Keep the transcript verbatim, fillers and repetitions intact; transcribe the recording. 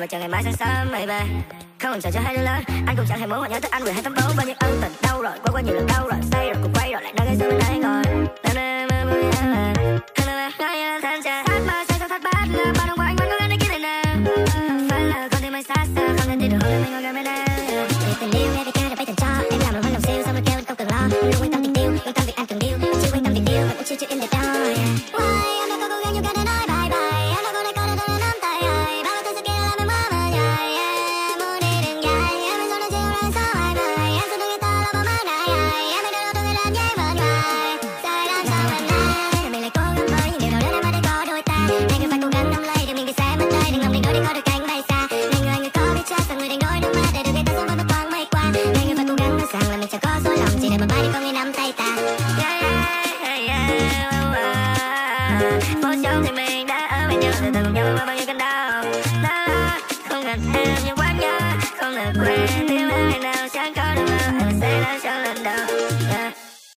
và chờ ngày mai sáng sớm baby. Không còn chờ cho hai đứa lớn, anh cũng chẳng hề muốn họ nhớ tới anh vì hai tấm bố bao nhiêu ân tình đâu rồi, qua qua nhiều lần đâu rồi, say rồi cũng quay rồi lại nơi gây xưa bên đấy rồi. Thành trà hát mà say sao thắt bát là bao đồng của anh vẫn có gắn đến kia này nào. Phải là con tim anh xa xa không thể tin được hôm nay mình ngồi gần bên em. Vì tình yêu nghe ca được bay thành cho em làm lòng siêu sao mà kêu anh không cần lo. Luôn quan tâm tình yêu, quan tâm việc anh cần điêu, chưa quan tâm việc yêu mà cũng chưa chưa im để đo. Why em đã có cố gắng nhưng cả đời nói bye bye. Em đã có đây có đây có nắm tay ai. Bao lâu thứ kia làm em mơ mơ dài. Em muốn đi đường dài, em muốn nói chiều ra sao ai mời. Em sẽ đừng người ta là bao má này ai. Em hãy đưa đôi tôi làm dễ vỡ ngoài. Sai đang sao em nay, mình lại cố gắng với những điều đâu đến em đã có đôi ta. Anh cứ phải cố gắng nắm lấy để mình bị xa mất tay. Đừng lòng đừng nói để có được cánh bay xa. Này người người có biết chắc rằng người đánh đôi nước mắt để được người ta sống với một thoáng mây qua. Này người phải cố gắng nói rằng là mình chẳng có dối lòng chỉ để một mai đi có người nắm tay ta. Yeah, yeah, yeah, oh, oh. Phố sống thì mình đã ở bên nhau từ từ cùng nhau qua bao nhiêu cơn đau. La la, không cần em nhưng quá nhớ, không được quên thiếu ai nào chẳng có được đâu. Em sẽ đã cho